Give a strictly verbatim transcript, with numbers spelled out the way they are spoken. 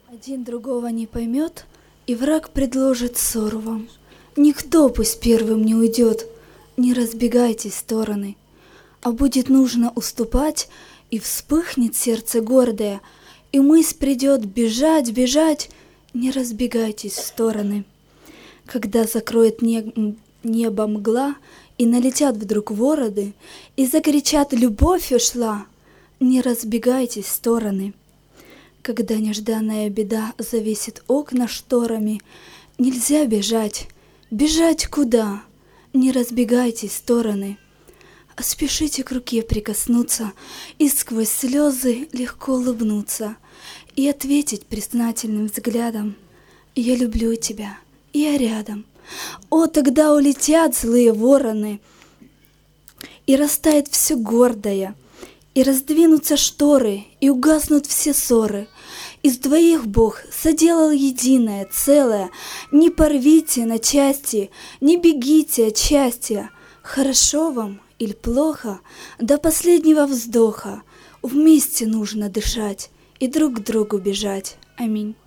Один другого не поймет, и враг предложит ссору вам. Никто пусть первым не уйдет, не разбегайтесь в стороны. А будет нужно уступать, и вспыхнет сердце гордое, и мысль придет бежать, бежать, не разбегайтесь в стороны. Когда закроет не- небо мгла, и налетят вдруг вороны, и закричат «Любовь ушла!», не разбегайтесь в стороны. Когда нежданная беда завесит окна шторами, нельзя бежать. Бежать куда? Не разбегайтесь в стороны. А спешите к руке прикоснуться и сквозь слезы легко улыбнуться и ответить признательным взглядом: «Я люблю тебя, я рядом». О, тогда улетят злые вороны, и растает все гордое, и раздвинутся шторы, и угаснут все ссоры. Из двоих Бог соделал единое, целое. Не порвите на части, не бегите от счастья. Хорошо вам или плохо, до последнего вздоха вместе нужно дышать и друг к другу бежать. Аминь.